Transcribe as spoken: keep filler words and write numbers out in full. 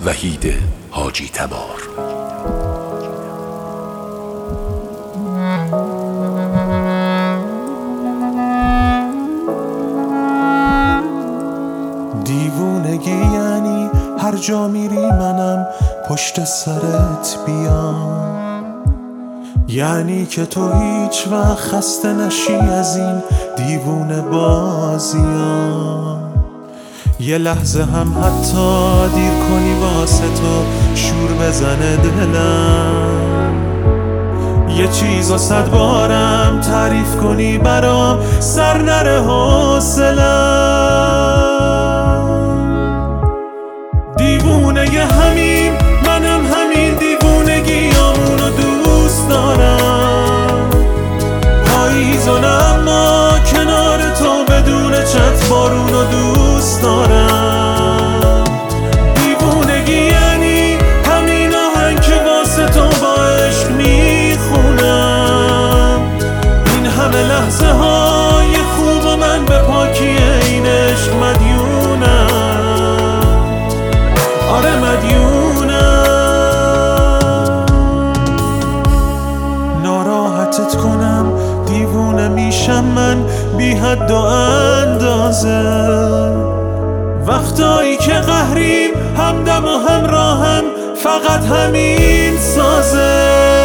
وحید حاجی تبار. دیوونگی یعنی هر جا میری منم پشت سرت بیام، یعنی که تو هیچ وقت خسته نشی از این دیوونه بازیام. یه لحظه هم حتی دیر کنی واسه تو شور بزنه دلم، یه چیزو صد بارم تعریف کنی برام سر نره حوصله‌ام. دیوونه ی همین منم همین دیوونگیامونو دوست دارم، پاییزون اما کنار تو بدون چت بارونو دوست دارم. دیوونگی یعنی همین آهنگ که واسه تو با عشق میخونم، این همه لحظه های خوب و من به پاکی این عشق مدیونم، آره مدیونم. ناراحتت کنم دیوونه میشم من بی حد و اندازه، وقتایی که قهریم همدم و همراهم فقط همین سازه.